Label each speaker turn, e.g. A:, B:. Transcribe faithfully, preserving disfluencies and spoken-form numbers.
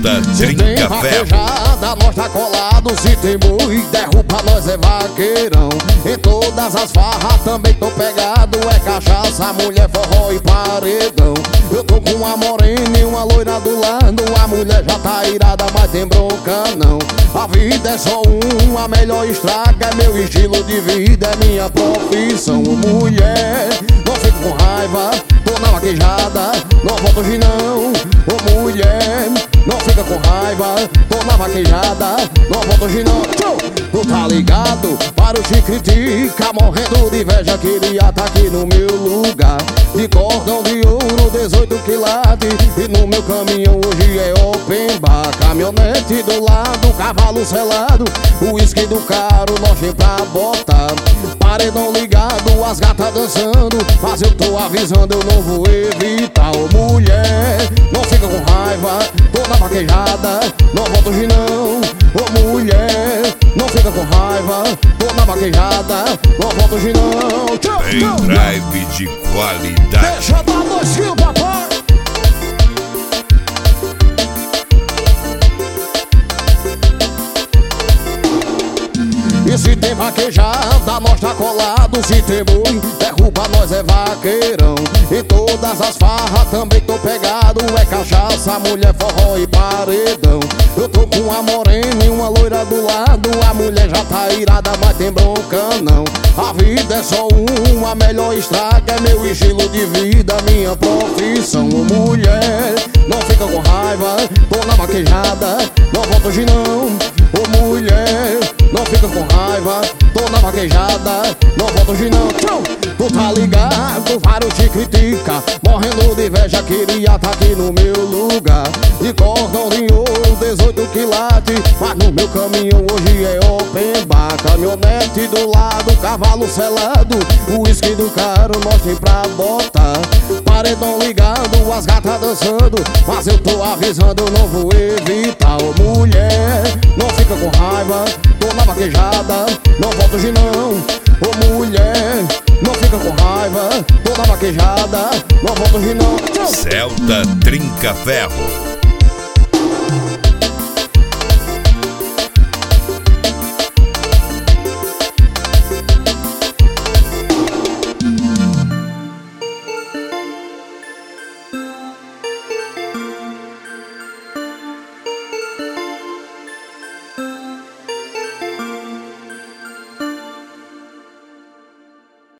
A: Celta
B: Se tem
A: Trinca Ferro.
B: vaquejada, nós tá colado. Se tem boi, derruba, nós é vaqueirão. Em todas as farras também tô pegado. É cachaça, mulher, forró e paredão. Eu tô com uma morena e uma loira do lado. A mulher já tá irada, mas tem bronca não. A vida é só uma, a melhor estraga. É meu estilo de vida, é minha profissão. Mulher, não fico com raiva, tô na vaquejada, não volto hoje não. Ô mulher, não fica com raiva, tô na vaquejada, não volto hoje não. Tu tá ligado? Para o te critica, morrendo de inveja, queria tá aqui no meu lugar. De cordão de ouro, dezoito quilates, e no meu caminhão hoje é open bar. Caminhonete do lado, cavalo selado, o uísque do caro, nós vem pra botar. Paredão ligado, as gatas dançando, mas eu tô avisando, eu não vou evitar. Ô mulher, não fica com raiva, tô na vaquejada, não volto hoje não. Ô mulher, não fica com raiva, tô na vaquejada, não volto hoje não. Tchau,
A: Em
B: tchau,
A: drive de qualidade.
B: deixa eu dar docinho, papai. E se tem vaquejada, nós tá colado. Se tem boi, derruba, nós é vaqueirão. Em todas as farras também tô pegado. É cachaça, mulher, forró e paredão. Eu tô com uma morena e uma loira do lado. A mulher já tá irada, mas tem bronca não. A vida é só uma, a melhor estraga. É meu estilo de vida, minha profissão. Ô mulher, não fica com raiva, tô na vaquejada, não volto hoje não. Ô mulher, não fica com raiva, tô na vaquejada, não volto hoje não. Tu tá ligado, vários te critica, morrendo de inveja, queria tá aqui no meu lugar. De cordão de ouro, dezoito quilates, mas no meu caminhão hoje é open bar. Caminhonete do lado, cavalo selado, o uísque do caro, nós tem pra botar. Paredão ligado, as gatas dançando, mas eu tô avisando, eu não vou evitar. Ô mulher, não fica com raiva, tô na vaquejada, não volto hoje não. Ô mulher, não fica com raiva, tô na vaquejada, não volto hoje não.
A: Celta Trinca Ferro.